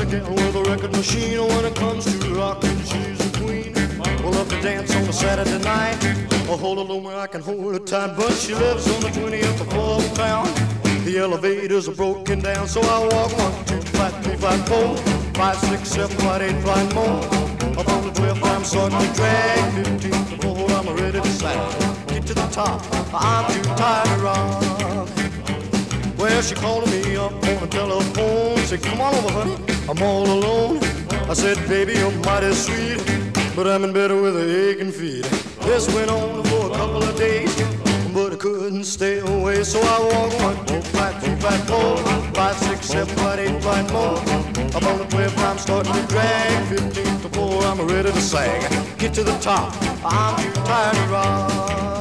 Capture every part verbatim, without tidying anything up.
gal with a record machine. When it comes to rockin', she's a queen. We'll love to dance on a Saturday night. I'll hold her low where I can hold her tight, but she lives on the twentieth floor of town. The elevators are broken down, so I walk one, two, five, three, five, four, five, six, seven, five, eight, five more. Up on the twelfth, I'm starting to drag. Fifteenth floor, I'm ready to sag. Get to the top, I'm too tired to rock. Well, she called me up on the telephone, said, come on over, honey, I'm all alone. I said, baby, you're mighty sweet, but I'm in bed with a aching feet. This went on for a couple of days, but I couldn't stay away, so I walked one, two, five, three, five, four, five, six, seven, five, eight, five more. Up on the twelfth, I'm starting to drag. Fifteenth to four, I'm ready to sag. Get to the top, I'm too tired to rock.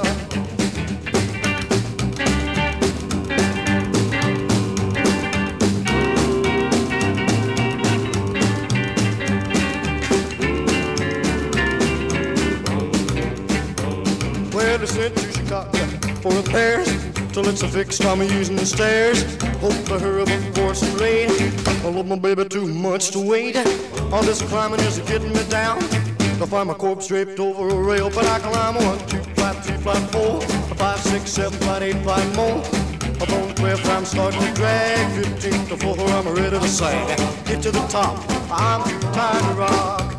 Well, they sent to Chicago for repairs till it's a fixed. I'm using the stairs. Hope to hurry before some rain. I love my baby too much to wait. All this climbing is getting me down. I find my corpse draped over a rail, but I climb one, two, five, three, five, four, five, six, seven, five, eight, five more. Up on the twelfth, I'm starting to drag. Fifteenth to four, I'm ready to sag. Get to the top, I'm too tired to rock.